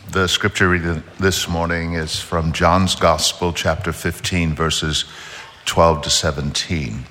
The scripture reading this morning is from John's Gospel, chapter 15, verses 12 to 17.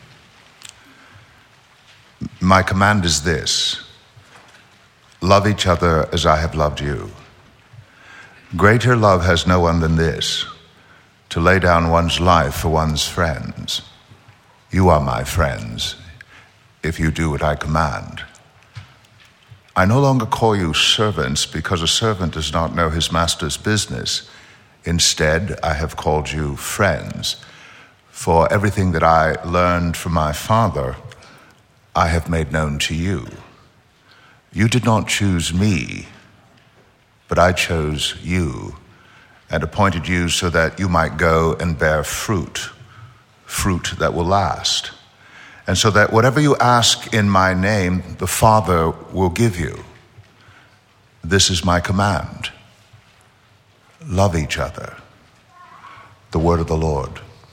My command is this: love each other as I have loved you. Greater love has no one than this, to lay down one's life for one's friends. You are my friends, if you do what I command. I no longer call you servants, because a servant does not know his master's business. Instead, I have called you friends. For everything that I learned from my Father, I have made known to you. You did not choose me, but I chose you and appointed you so that you might go and bear fruit that will last. And so that whatever you ask in my name, the Father will give you. This is my command: love each other. The word of the Lord.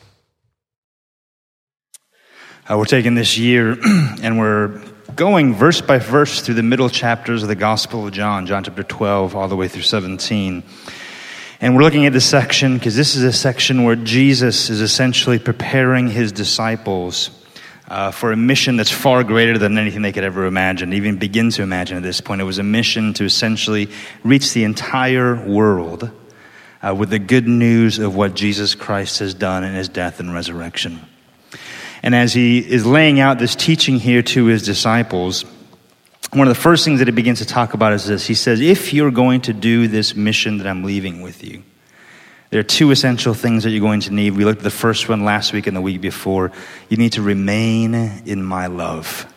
We're taking this year and we're going verse by verse through the middle chapters of the Gospel of John chapter 12, all the way through 17. And we're looking at this section because this is a section where Jesus is essentially preparing his disciples for a mission that's far greater than anything they could ever imagine, even begin to imagine at this point. It was a mission to essentially reach the entire world with the good news of what Jesus Christ has done in his death and resurrection. And as he is laying out this teaching here to his disciples, one of the first things that he begins to talk about is this. He says, if you're going to do this mission that I'm leaving with you, there are two essential things that you're going to need. We looked at the first one last week and the week before. You need to remain in my love.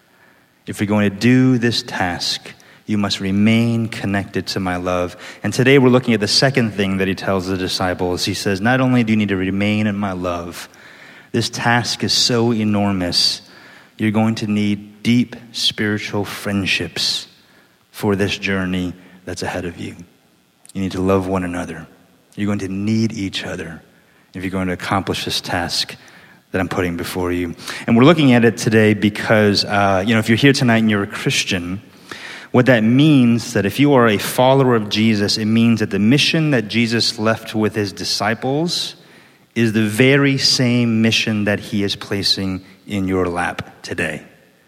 If you're going to do this task, you must remain connected to my love. And today we're looking at the second thing that he tells the disciples. He says, not only do you need to remain in my love, this task is so enormous, you're going to need deep spiritual friendships for this journey that's ahead of you. You need to love one another. You're going to need each other if you're going to accomplish this task that I'm putting before you. And we're looking at it today because, if you're here tonight and you're a Christian, what that means that if you are a follower of Jesus, it means that the mission that Jesus left with his disciples is the very same mission that he is placing in your lap today.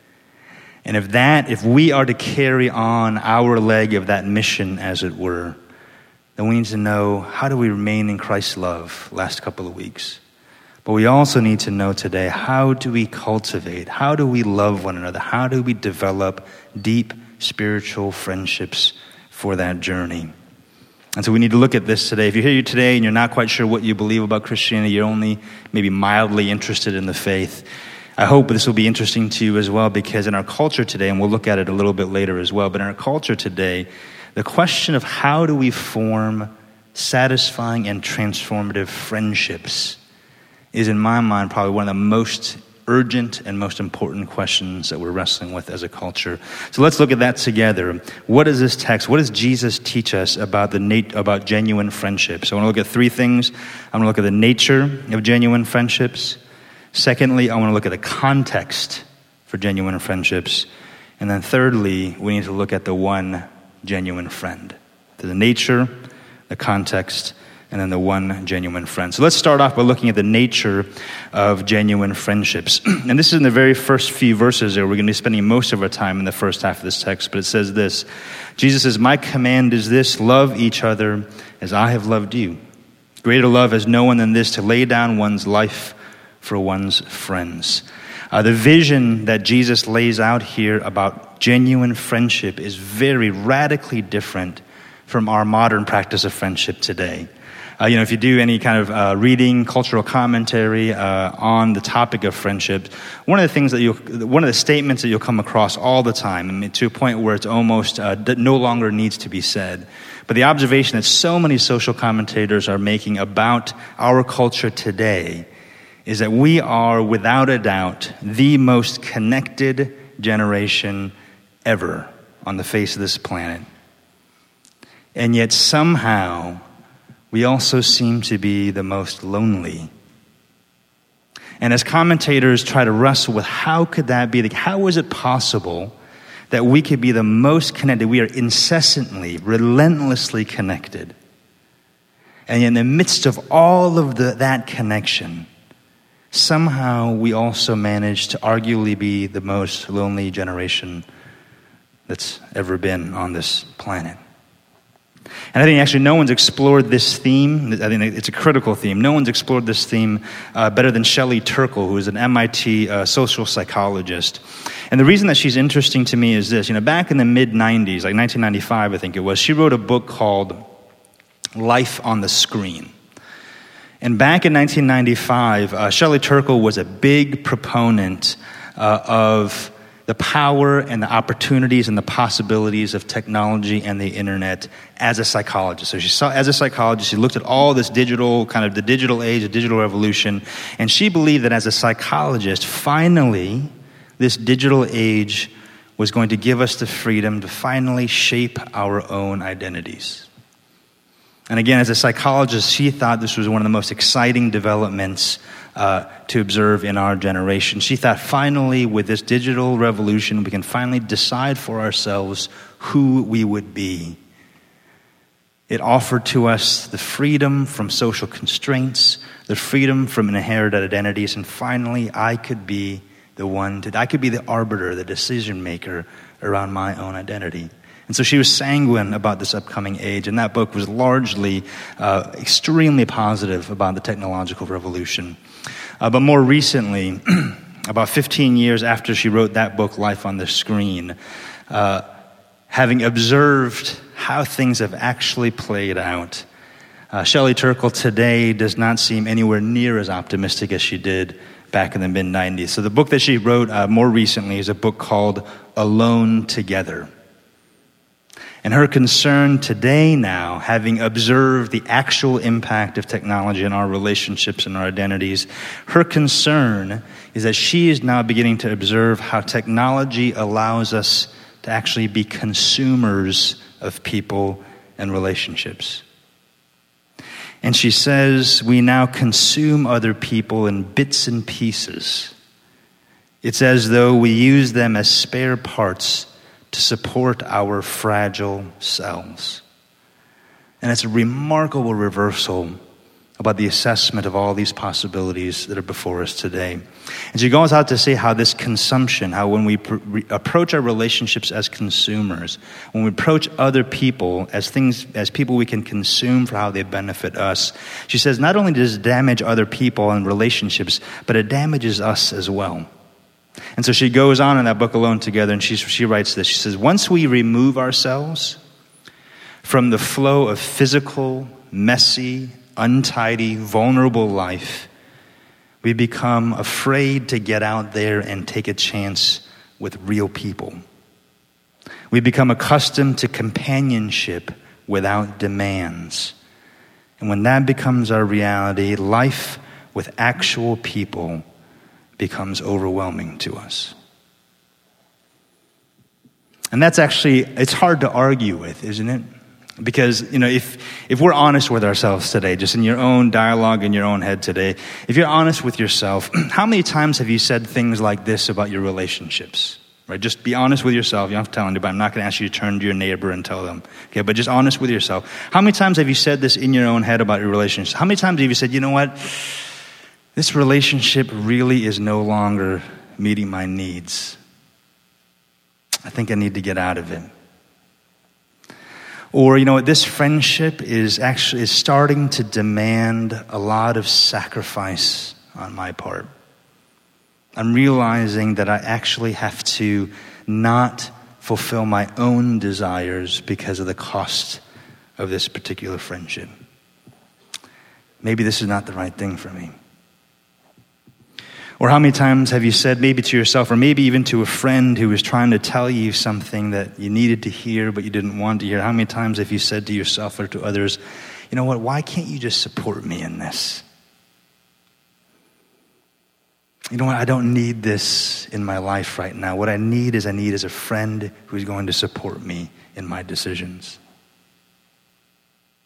And if we are to carry on our leg of that mission, as it were, then we need to know, how do we remain in Christ's love last couple of weeks? But we also need to know today, how do we cultivate, how do we love one another? How do we develop deep spiritual friendships for that journey? And so we need to look at this today. If you're here today and you're not quite sure what you believe about Christianity, you're only maybe mildly interested in the faith, I hope this will be interesting to you as well, because in our culture today, and we'll look at it a little bit later as well, but in our culture today, the question of how do we form satisfying and transformative friendships is, in my mind, probably one of the most urgent and most important questions that we're wrestling with as a culture. So let's look at that together. What is this text? What does Jesus teach us about about genuine friendships? So I want to look at three things. I'm going to look at the nature of genuine friendships. Secondly, I want to look at the context for genuine friendships. And then thirdly, we need to look at the one genuine friend. The nature, the context, and then the one genuine friend. So let's start off by looking at the nature of genuine friendships. And this is in the very first few verses there. We're going to be spending most of our time in the first half of this text, but it says this. Jesus says, my command is this: love each other as I have loved you. Greater love has no one than this, to lay down one's life for one's friends. The vision that Jesus lays out here about genuine friendship is very radically different from our modern practice of friendship today. If you do any kind of reading, cultural commentary on the topic of friendship, one of the statements that you'll come across all the time, to a point where it's almost no longer needs to be said, but the observation that so many social commentators are making about our culture today is that we are, without a doubt, the most connected generation ever on the face of this planet. And yet somehow, we also seem to be the most lonely. And as commentators try to wrestle with how could that be, how is it possible that we could be the most connected. We are incessantly, relentlessly connected. And in the midst of all of that connection, somehow we also manage to arguably be the most lonely generation that's ever been on this planet. And I think actually no one's explored this theme. I think it's a critical theme. No one's explored this theme better than Shelley Turkle, who is an MIT social psychologist. And the reason that she's interesting to me is this. Back in the mid-'90s, like 1995 I think it was, she wrote a book called Life on the Screen. And back in 1995, Shelley Turkle was a big proponent of the power and the opportunities and the possibilities of technology and the internet as a psychologist. So as a psychologist, she looked at all this digital, kind of the digital age, the digital revolution, and she believed that as a psychologist, finally, this digital age was going to give us the freedom to finally shape our own identities. And again, as a psychologist, she thought this was one of the most exciting developments to observe in our generation. She thought finally, with this digital revolution, we can finally decide for ourselves who we would be. It offered to us the freedom from social constraints, the freedom from inherited identities, and finally, I could be I could be the arbiter, the decision maker around my own identity. And so she was sanguine about this upcoming age, and that book was largely extremely positive about the technological revolution. But more recently, about 15 years after she wrote that book, Life on the Screen, having observed how things have actually played out, Shelley Turkle today does not seem anywhere near as optimistic as she did back in the mid-'90s. So the book that she wrote more recently is a book called Alone Together. And her concern today now, having observed the actual impact of technology in our relationships and our identities, her concern is that she is now beginning to observe how technology allows us to actually be consumers of people and relationships. And she says we now consume other people in bits and pieces. It's as though we use them as spare parts to support our fragile selves. And it's a remarkable reversal about the assessment of all these possibilities that are before us today. And she goes out to say how this consumption, how when we approach our relationships as consumers, when we approach other people as people we can consume for how they benefit us, she says not only does it damage other people and relationships, but it damages us as well. And so she goes on in that book, Alone Together, and she writes this. She says, once we remove ourselves from the flow of physical, messy, untidy, vulnerable life, we become afraid to get out there and take a chance with real people. We become accustomed to companionship without demands. And when that becomes our reality, life with actual people becomes overwhelming to us. And that's actually, it's hard to argue with, isn't it? Because, if we're honest with ourselves today, just in your own dialogue in your own head today, if you're honest with yourself, how many times have you said things like this about your relationships? Right? Just be honest with yourself. You don't have to tell anybody. I'm not going to ask you to turn to your neighbor and tell them. Okay, but just honest with yourself. How many times have you said this in your own head about your relationships? How many times have you said, you know what? This relationship really is no longer meeting my needs. I think I need to get out of it. Or, this friendship is starting to demand a lot of sacrifice on my part. I'm realizing that I actually have to not fulfill my own desires because of the cost of this particular friendship. Maybe this is not the right thing for me. Or how many times have you said maybe to yourself or maybe even to a friend who was trying to tell you something that you needed to hear but you didn't want to hear? How many times have you said to yourself or to others, you know what, why can't you just support me in this? You know what, I don't need this in my life right now. What I need is a friend who's going to support me in my decisions.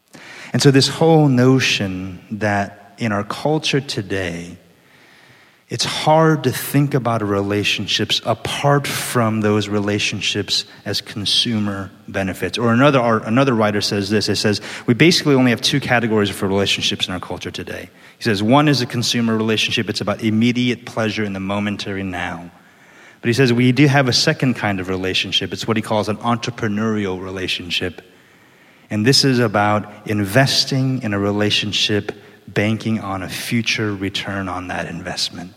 And so this whole notion that in our culture today, It's hard to think about relationships apart from those relationships as consumer benefits. Or another writer says this. It says, we basically only have two categories for relationships in our culture today. He says, one is a consumer relationship. It's about immediate pleasure in the momentary now. But he says, we do have a second kind of relationship. It's what he calls an entrepreneurial relationship. And this is about investing in a relationship, banking on a future return on that investment.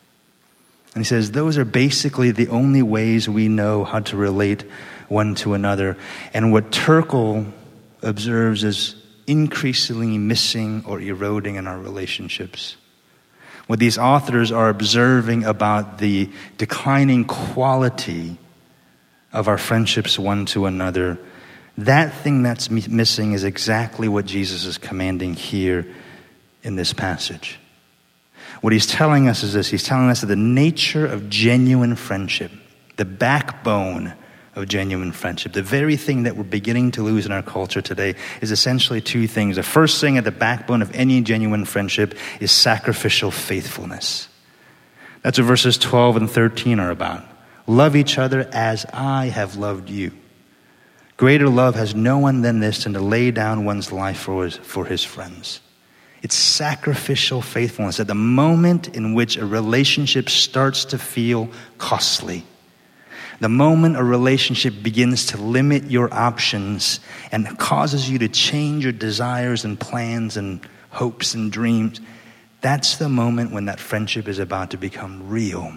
And he says, those are basically the only ways we know how to relate one to another. And what Turkle observes is increasingly missing or eroding in our relationships. What these authors are observing about the declining quality of our friendships one to another, that thing that's missing is exactly what Jesus is commanding here in this passage. What he's telling us is this. He's telling us that the nature of genuine friendship, the backbone of genuine friendship, the very thing that we're beginning to lose in our culture today, is essentially two things. The first thing at the backbone of any genuine friendship is sacrificial faithfulness. That's what verses 12 and 13 are about. Love each other as I have loved you. Greater love has no one than this, than to lay down one's life for his friends. It's sacrificial faithfulness. At the moment in which a relationship starts to feel costly, the moment a relationship begins to limit your options and causes you to change your desires and plans and hopes and dreams, that's the moment when that friendship is about to become real.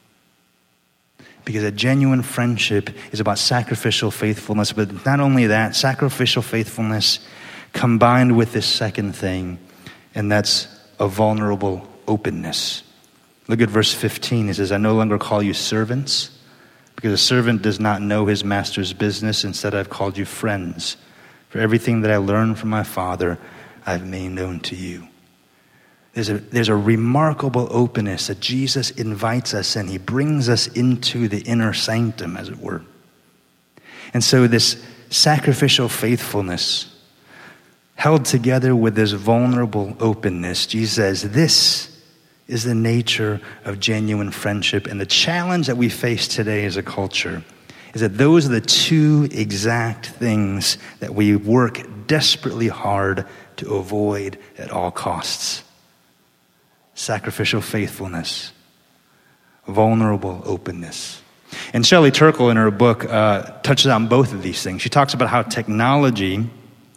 Because a genuine friendship is about sacrificial faithfulness. But not only that, sacrificial faithfulness combined with this second thing, and that's a vulnerable openness. Look at verse 15. It says, I no longer call you servants, because a servant does not know his master's business. Instead, I've called you friends. For everything that I learned from my Father, I've made known to you. There's a remarkable openness that Jesus invites us in. He brings us into the inner sanctum, as it were. And so this sacrificial faithfulness held together with this vulnerable openness, Jesus says, this is the nature of genuine friendship. And the challenge that we face today as a culture is that those are the two exact things that we work desperately hard to avoid at all costs. Sacrificial faithfulness, vulnerable openness. And Shelley Turkle in her book touches on both of these things. She talks about how technology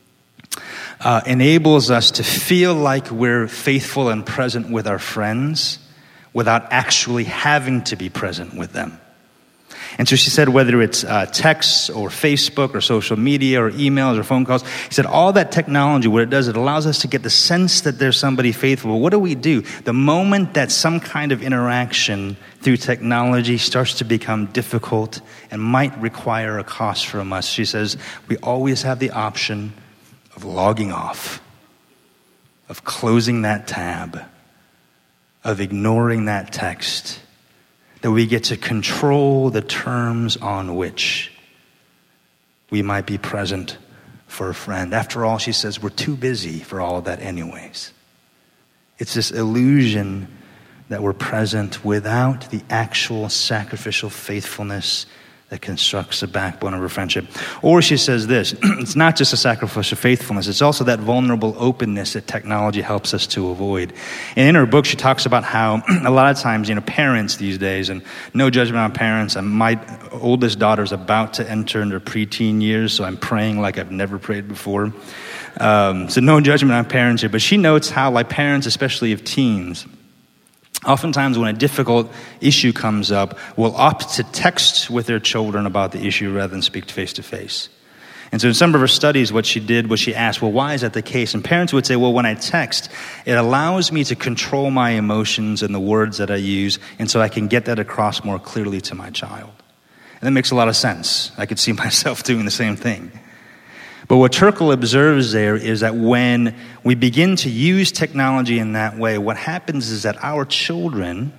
enables us to feel like we're faithful and present with our friends without actually having to be present with them. And so she said, whether it's texts or Facebook or social media or emails or phone calls, he said all that technology, what it does, it allows us to get the sense that there's somebody faithful. What do? The moment that some kind of interaction through technology starts to become difficult and might require a cost from us, she says, we always have the option of logging off, of closing that tab, of ignoring that text, that we get to control the terms on which we might be present for a friend. After all, she says, we're too busy for all of that anyways. It's this illusion that we're present without the actual sacrificial faithfulness that constructs the backbone of a friendship. Or she says this, it's not just a sacrificial faithfulness, it's also that vulnerable openness that technology helps us to avoid. And in her book, she talks about how a lot of times, parents these days, and no judgment on parents, and my oldest daughter is about to enter into preteen years, so I'm praying like I've never prayed before. So no judgment on parents here, but she notes how, like parents, especially of teens, oftentimes when a difficult issue comes up, will opt to text with their children about the issue rather than speak face to face. And so in some of her studies, what she did was she asked, well, why is that the case? And parents would say, well, when I text, it allows me to control my emotions and the words that I use, and so I can get that across more clearly to my child. And that makes a lot of sense. I could see myself doing the same thing. But what Turkle observes there is that when we begin to use technology in that way, what happens is that our children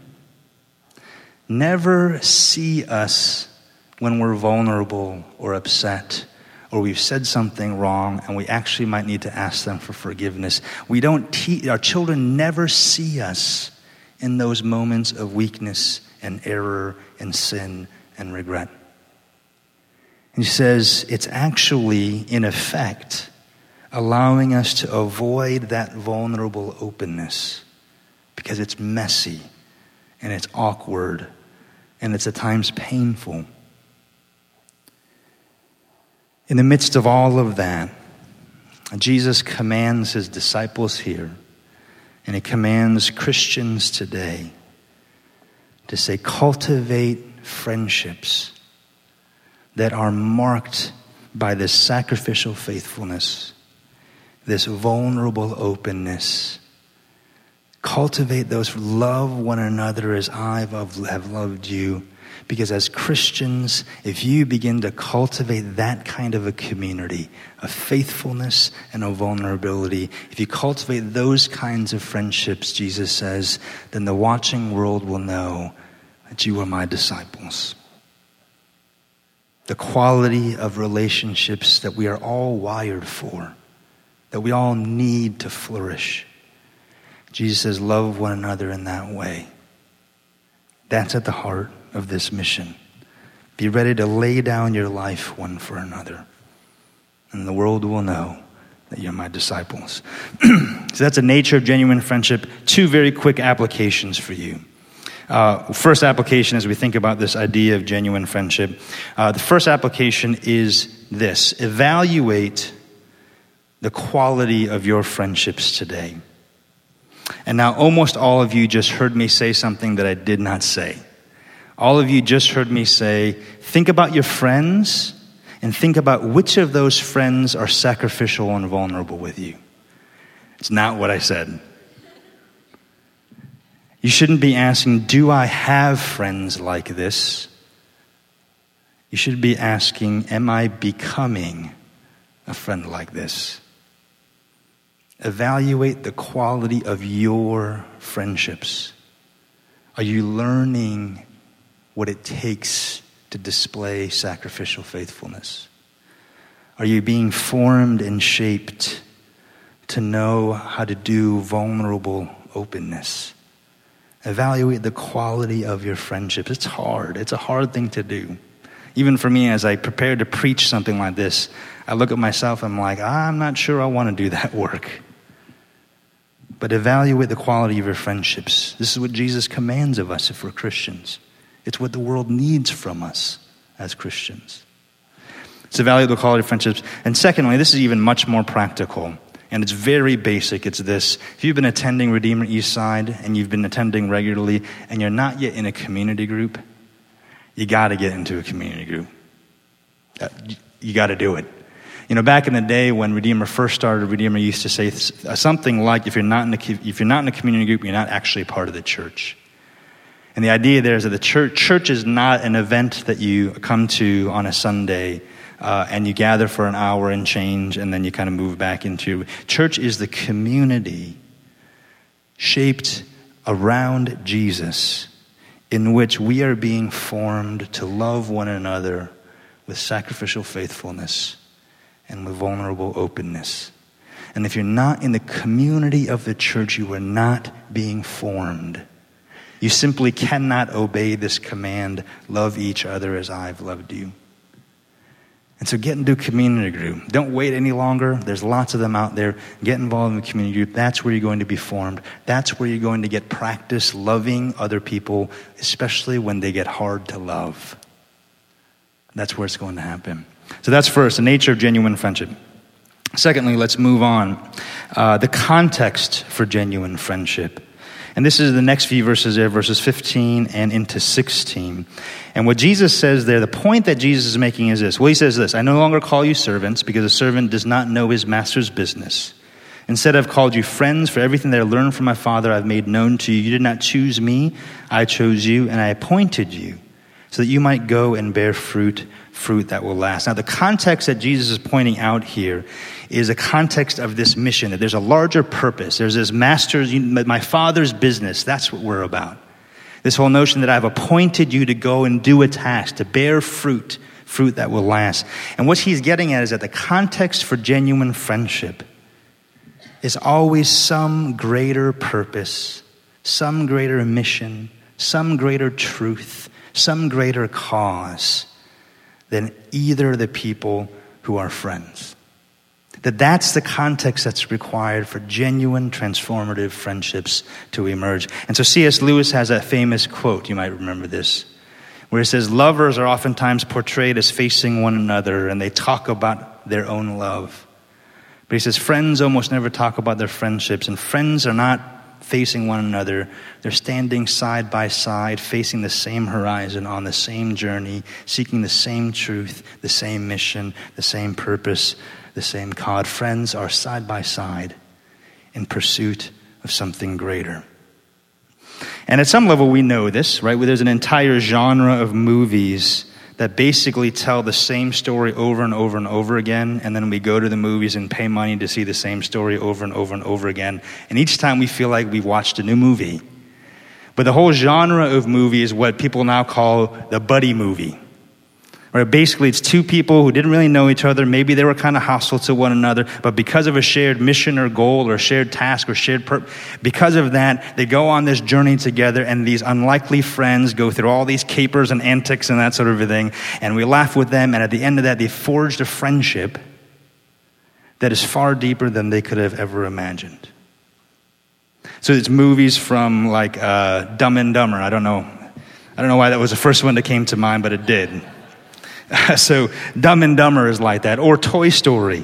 never see us when we're vulnerable or upset, or we've said something wrong and we actually might need to ask them for forgiveness. Our children never see us in those moments of weakness and error and sin and regret. He says it's actually, in effect, allowing us to avoid that vulnerable openness because it's messy and it's awkward and it's at times painful. In the midst of all of that, Jesus commands his disciples here, and he commands Christians today to say, cultivate friendships that are marked by this sacrificial faithfulness, this vulnerable openness. Cultivate those, love one another as I have loved you. Because as Christians, if you begin to cultivate that kind of a community, a faithfulness and a vulnerability, if you cultivate those kinds of friendships, Jesus says, then the watching world will know that you are my disciples. The quality of relationships that we are all wired for, that we all need to flourish. Jesus says, love one another in that way. That's at the heart of this mission. Be ready to lay down your life one for another, and the world will know that you're my disciples. So that's the nature of genuine friendship. 2 very quick applications for you. First application as we think about this idea of genuine friendship. The first application is this: evaluate the quality of your friendships today. And now almost all of you just heard me say something that I did not say. All of you just heard me say, think about your friends and think about which of those friends are sacrificial and vulnerable with you. It's not what I said. You shouldn't be asking, do I have friends like this? You should be asking, am I becoming a friend like this? Evaluate the quality of your friendships. Are you learning what it takes to display sacrificial faithfulness? Are you being formed and shaped to know how to do vulnerable openness? Evaluate the quality of your friendships. It's hard. It's a hard thing to do. Even for me, as I prepare to preach something like this, I look at myself and I'm like, I'm not sure I want to do that work. But evaluate the quality of your friendships. This is what Jesus commands of us if we're Christians. It's what the world needs from us as Christians. It's evaluate the quality of friendships. And secondly, this is even much more practical. And it's very basic. It's this: if you've been attending Redeemer Eastside and you've been attending regularly and you're not yet in a community group, you got to get into a community group. You got to do it. You know, back in the day when Redeemer first started, Redeemer used to say something like, if you're not in a community group, you're not actually part of the church. And the idea there is that the church is not an event that you come to on a Sunday and you gather for an hour and change and then you kind of move back into. Church is the community shaped around Jesus in which we are being formed to love one another with sacrificial faithfulness and with vulnerable openness. And if you're not in the community of the church, you are not being formed. You simply cannot obey this command, love each other as I've loved you. And so get into a community group. Don't wait any longer. There's lots of them out there. Get involved in a community group. That's where you're going to be formed. That's where you're going to get practice loving other people, especially when they get hard to love. That's where it's going to happen. So that's first, the nature of genuine friendship. Secondly, let's move on. The context for genuine friendship. And this is the next few verses there, verses 15 and into 16. And what Jesus says there, the point that Jesus is making is this. Well, he says this: I no longer call you servants, because a servant does not know his master's business. Instead, I've called you friends, for everything that I learned from my Father I've made known to you. You did not choose me, I chose you, and I appointed you, so that you might go and bear fruit that will last. Now, the context that Jesus is pointing out here is a context of this mission, that there's a larger purpose. There's this my Father's business. That's what we're about. This whole notion that I've appointed you to go and do a task, to bear fruit that will last. And what he's getting at is that the context for genuine friendship is always some greater purpose, some greater mission, some greater truth, some greater cause than either of the people who are friends. That's the context that's required for genuine transformative friendships to emerge. And so C.S. Lewis has a famous quote, you might remember this, where he says, lovers are oftentimes portrayed as facing one another and they talk about their own love. But he says, friends almost never talk about their friendships, and friends are not facing one another. They're standing side by side, facing the same horizon, on the same journey, seeking the same truth, the same mission, the same purpose, the same God. Friends are side by side in pursuit of something greater. And at some level we know this, right? There's an entire genre of movies that basically tell the same story over and over and over again, and then we go to the movies and pay money to see the same story over and over and over again. And each time we feel like we've watched a new movie. But the whole genre of movie is what people now call the buddy movie. Right? Basically, it's two people who didn't really know each other. Maybe they were kind of hostile to one another, but because of a shared mission or goal or shared task or shared purpose, because of that, they go on this journey together, and these unlikely friends go through all these capers and antics and that sort of thing, and we laugh with them, and at the end of that, they forged a friendship that is far deeper than they could have ever imagined. So it's movies from like Dumb and Dumber. I don't know why that was the first one that came to mind, but it did. So Dumb and Dumber is like that, or Toy Story,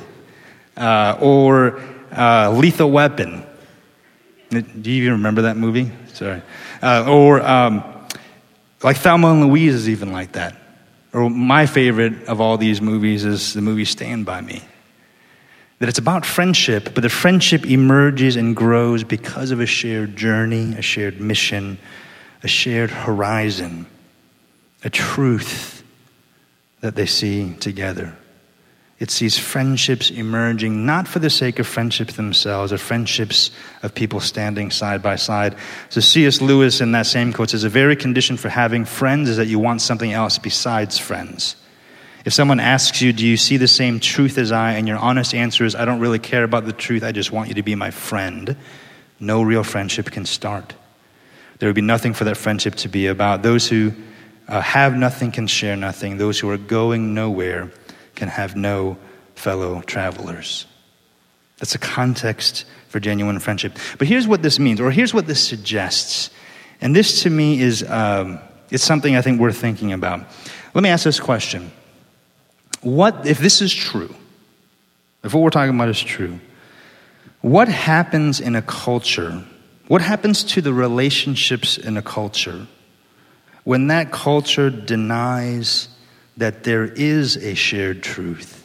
or Lethal Weapon. Do you even remember that movie? Sorry. Or like Thelma and Louise is even like that. Or my favorite of all these movies is the movie Stand By Me. That it's about friendship, but the friendship emerges and grows because of a shared journey, a shared mission, a shared horizon, a truth that they see together. It sees friendships emerging, not for the sake of friendships themselves, or friendships of people standing side by side. So C.S. Lewis in that same quote says, a very condition for having friends is that you want something else besides friends. If someone asks you, do you see the same truth as I? And your honest answer is, I don't really care about the truth, I just want you to be my friend. No real friendship can start. There would be nothing for that friendship to be about. Those who have nothing can share nothing. Those who are going nowhere can have no fellow travelers. That's a context for genuine friendship. But here's what this means, or here's what this suggests. And this to me is it's something I think worth thinking about. Let me ask this question. What if this is true? If what we're talking about is true, what happens in a culture? What happens to the relationships in a culture when that culture denies that there is a shared truth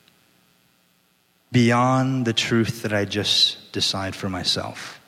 beyond the truth that I just decide for myself?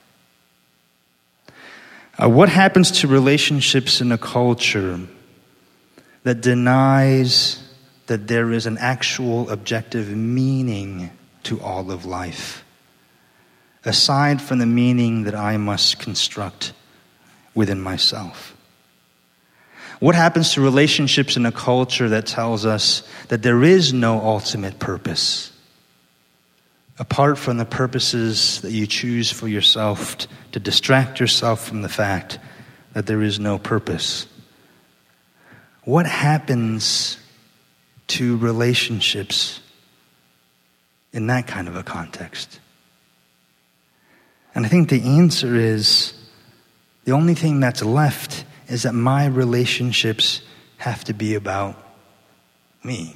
What happens to relationships in a culture that denies that there is an actual objective meaning to all of life, aside from the meaning that I must construct within myself? What happens to relationships in a culture that tells us that there is no ultimate purpose, apart from the purposes that you choose for yourself to distract yourself from the fact that there is no purpose? What happens to relationships in that kind of a context? And I think the answer is, the only thing that's left is that my relationships have to be about me,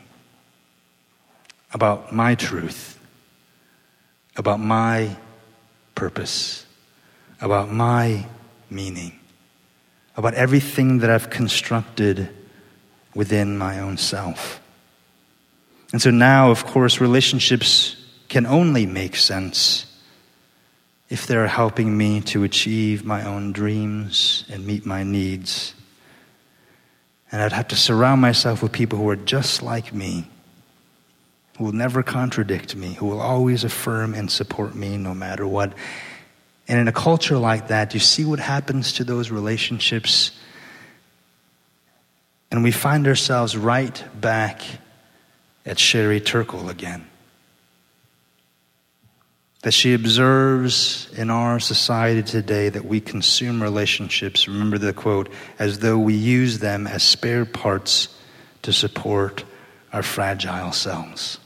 about my truth, about my purpose, about my meaning, about everything that I've constructed within my own self. And so now, of course, relationships can only make sense if they're helping me to achieve my own dreams and meet my needs. And I'd have to surround myself with people who are just like me, who will never contradict me, who will always affirm and support me no matter what. And in a culture like that, you see what happens to those relationships, and we find ourselves right back at Sherry Turkle again. that she observes in our society today, that we consume relationships, remember the quote, as though we use them as spare parts to support our fragile selves.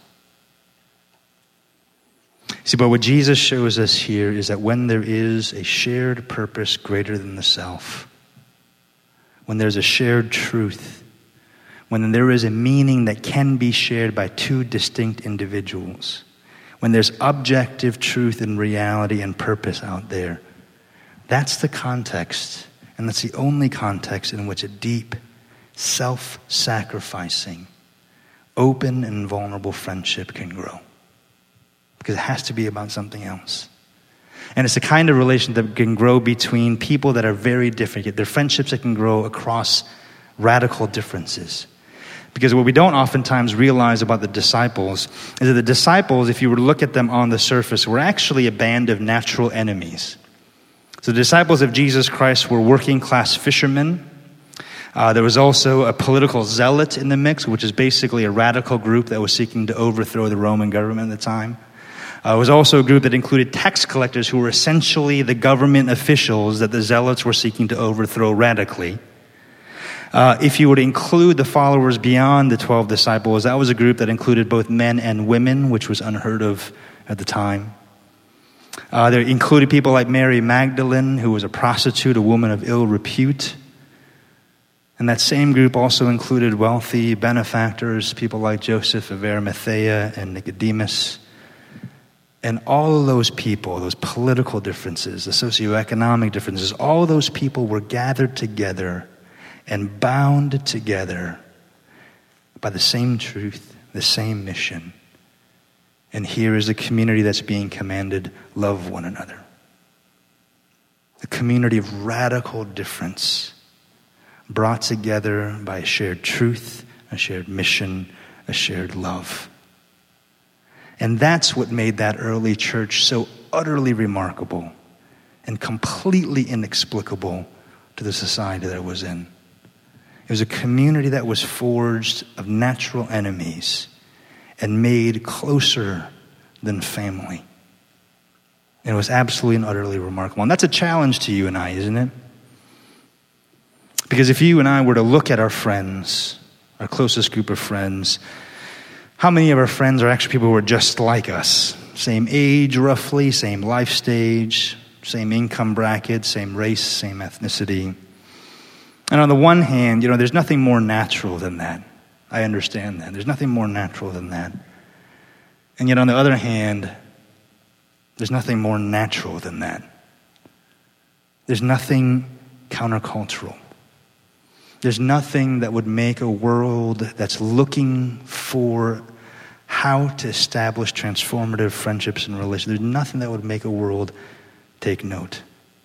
See, but what Jesus shows us here is that when there is a shared purpose greater than the self, when there's a shared truth, when there is a meaning that can be shared by two distinct individuals, when there's objective truth and reality and purpose out there, that's the context, and that's the only context in which a deep, self-sacrificing, open and vulnerable friendship can grow. Because it has to be about something else. And it's the kind of relation that can grow between people that are very different. They're friendships that can grow across radical differences. Because what we don't oftentimes realize about the disciples is that the disciples, if you were to look at them on the surface, were actually a band of natural enemies. So the disciples of Jesus Christ were working class fishermen. There was also a political zealot in the mix, which is basically a radical group that was seeking to overthrow the Roman government at the time. It was also a group that included tax collectors who were essentially the government officials that the zealots were seeking to overthrow radically. If you were to include the followers beyond the 12 disciples, that was a group that included both men and women, which was unheard of at the time. They included people like Mary Magdalene, who was a prostitute, a woman of ill repute. And that same group also included wealthy benefactors, people like Joseph of Arimathea and Nicodemus. And all of those people, those political differences, the socioeconomic differences, all of those people were gathered together and bound together by the same truth, the same mission. And here is a community that's being commanded, love one another. A community of radical difference, brought together by a shared truth, a shared mission, a shared love. And that's what made that early church so utterly remarkable and completely inexplicable to the society that it was in. It was a community that was forged of natural enemies and made closer than family. And it was absolutely and utterly remarkable. And that's a challenge to you and I, isn't it? Because if you and I were to look at our friends, our closest group of friends, how many of our friends are actually people who are just like us? Same age, roughly, same life stage, same income bracket, same race, same ethnicity. And on the one hand, there's nothing more natural than that. I understand that. There's nothing more natural than that. And yet on the other hand, there's nothing more natural than that. There's nothing countercultural. There's nothing that would make a world that's looking for how to establish transformative friendships and relations. There's nothing that would make a world take note.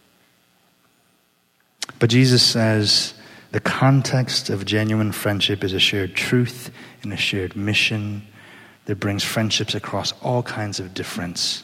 But Jesus says the context of genuine friendship is a shared truth and a shared mission that brings friendships across all kinds of difference.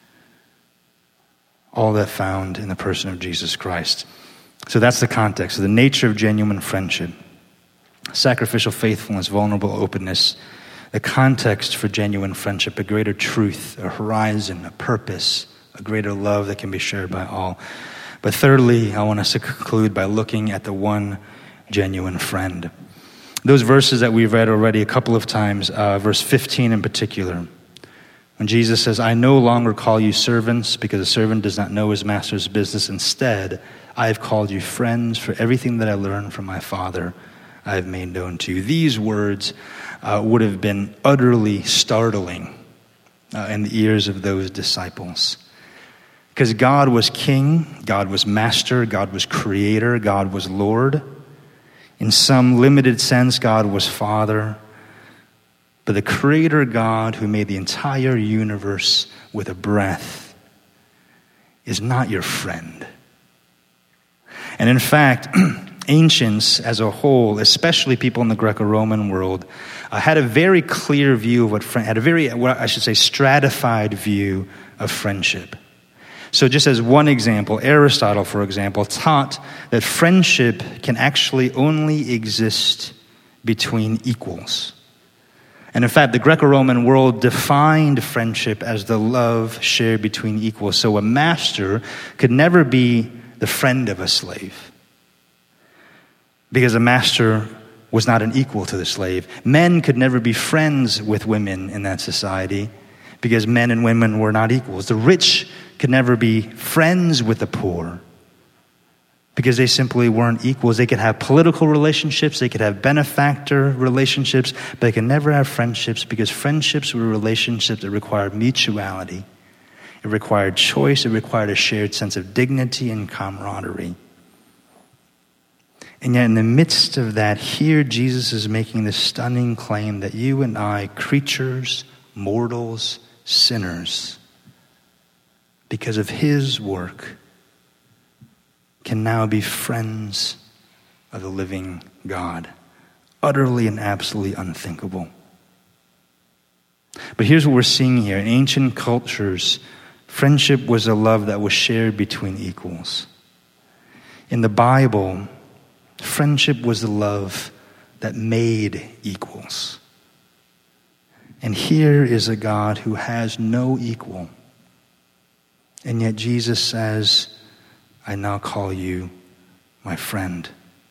All that found in the person of Jesus Christ. So that's the context. So the nature of genuine friendship. Sacrificial faithfulness, vulnerable openness. The context for genuine friendship, a greater truth, a horizon, a purpose, a greater love that can be shared by all. But thirdly, I want us to conclude by looking at the one genuine friend. Those verses that we've read already a couple of times, verse 15 in particular, when Jesus says, I no longer call you servants because a servant does not know his master's business. Instead, I have called you friends, for everything that I learned from my Father I have made known to you. These words would have been utterly startling in the ears of those disciples. Because God was king, God was master, God was creator, God was Lord. In some limited sense, God was Father. But the creator God who made the entire universe with a breath is not your friend. And in fact, ancients as a whole, especially people in the Greco-Roman world, had a very clear view of stratified view of friendship. So just as one example, Aristotle, for example, taught that friendship can actually only exist between equals. And in fact, the Greco-Roman world defined friendship as the love shared between equals. So a master could never be the friend of a slave, because a master was not an equal to the slave. Men could never be friends with women in that society, because men and women were not equals. The rich could never be friends with the poor, because they simply weren't equals. They could have political relationships, they could have benefactor relationships, but they could never have friendships, because friendships were relationships that required mutuality. It required choice, it required a shared sense of dignity and camaraderie. And yet in the midst of that, here Jesus is making this stunning claim that you and I, creatures, mortals, sinners, because of his work, can now be friends of the living God. Utterly and absolutely unthinkable. But here's what we're seeing here. In ancient cultures, friendship was a love that was shared between equals. In the Bible, friendship was the love that made equals. And here is a God who has no equal. And yet Jesus says, I now call you my friend.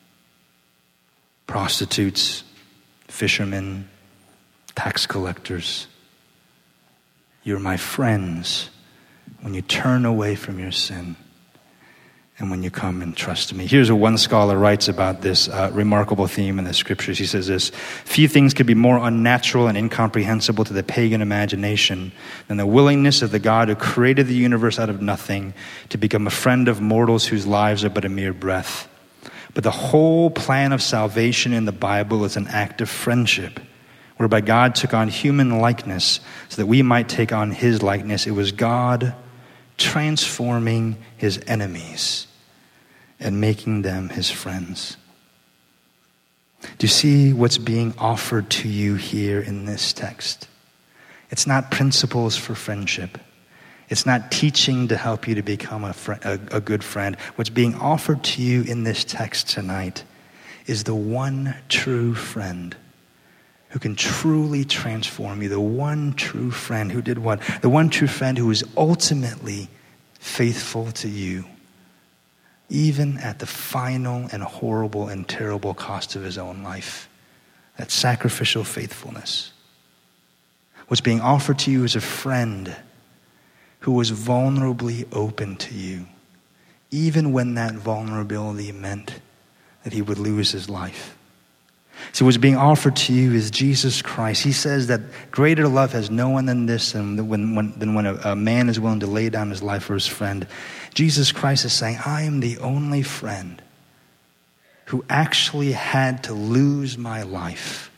Prostitutes, fishermen, tax collectors, you're my friends when you turn away from your sin and when you come and trust me. Here's what one scholar writes about this remarkable theme in the scriptures. He says this: few things could be more unnatural and incomprehensible to the pagan imagination than the willingness of the God who created the universe out of nothing to become a friend of mortals whose lives are but a mere breath. But the whole plan of salvation in the Bible is an act of friendship, whereby God took on human likeness so that we might take on his likeness. It was God transforming his enemies and making them his friends. Do you see what's being offered to you here in this text? It's not principles for friendship. It's not teaching to help you to become a good friend. What's being offered to you in this text tonight is the one true friend who can truly transform you. The one true friend who did what? The one true friend who is ultimately faithful to you, even at the final and horrible and terrible cost of his own life. That sacrificial faithfulness. What's being offered to you is a friend who was vulnerably open to you, even when that vulnerability meant that he would lose his life. See, what's being offered to you is Jesus Christ. He says that greater love has no one than this, than when a man is willing to lay down his life for his friend. Jesus Christ is saying, I am the only friend who actually had to lose my life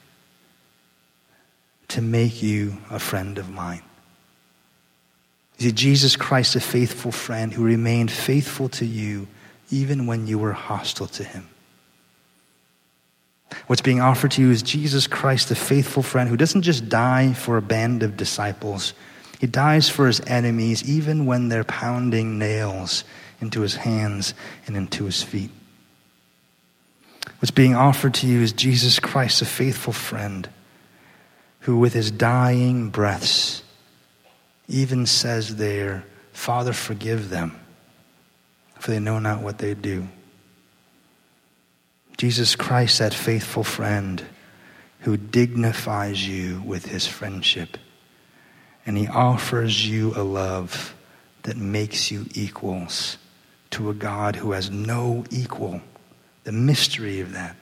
to make you a friend of mine. See, Jesus Christ, a faithful friend who remained faithful to you even when you were hostile to him. What's being offered to you is Jesus Christ, the faithful friend who doesn't just die for a band of disciples. He dies for his enemies even when they're pounding nails into his hands and into his feet. What's being offered to you is Jesus Christ, a faithful friend who with his dying breaths even says there, Father, forgive them, for they know not what they do. Jesus Christ, that faithful friend who dignifies you with his friendship. And he offers you a love that makes you equals to a God who has no equal. The mystery of that.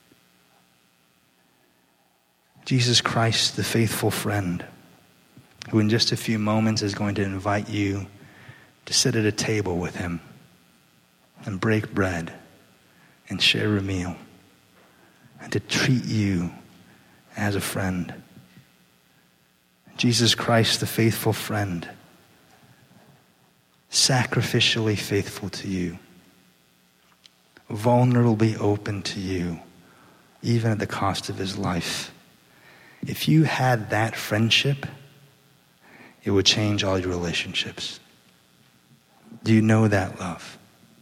Jesus Christ, the faithful friend, who in just a few moments is going to invite you to sit at a table with him and break bread and share a meal, and to treat you as a friend. Jesus Christ, the faithful friend, sacrificially faithful to you, vulnerably open to you, even at the cost of his life. If you had that friendship, it would change all your relationships. Do you know that love?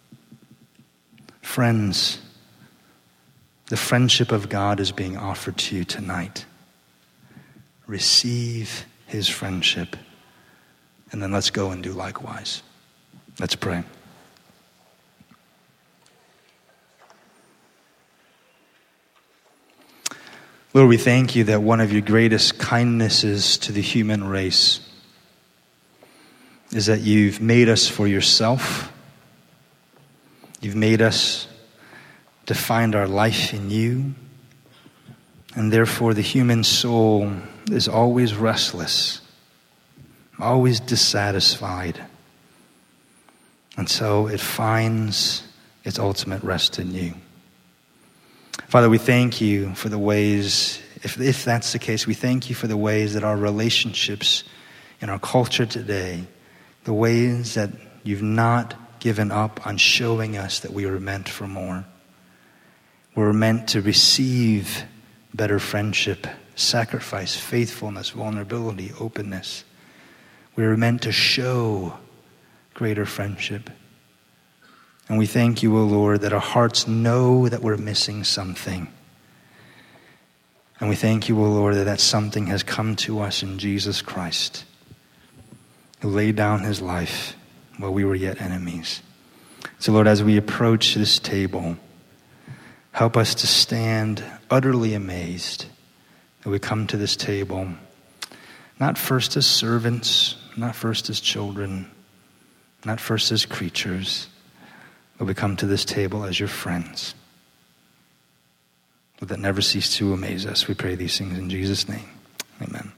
Friends, the friendship of God is being offered to you tonight. receive his friendship, and then let's go and do likewise. Let's pray. Lord, we thank you that one of your greatest kindnesses to the human race is that you've made us for yourself. You've made us to find our life in you. And therefore the human soul is always restless, always dissatisfied. And so it finds its ultimate rest in you. Father, we thank you for the ways, if that's the case, we thank you for the ways that our relationships in our culture today, the ways that you've not given up on showing us that we were meant for more. We're meant to receive better friendship, sacrifice, faithfulness, vulnerability, openness. We were meant to show greater friendship. And we thank you, O Lord, that our hearts know that we're missing something. And we thank you, O Lord, that something has come to us in Jesus Christ, who laid down his life while we were yet enemies. So, Lord, as we approach this table, help us to stand utterly amazed that we come to this table, not first as servants, not first as children, not first as creatures, but we come to this table as your friends. But that never cease to amaze us. We pray these things in Jesus' name. Amen.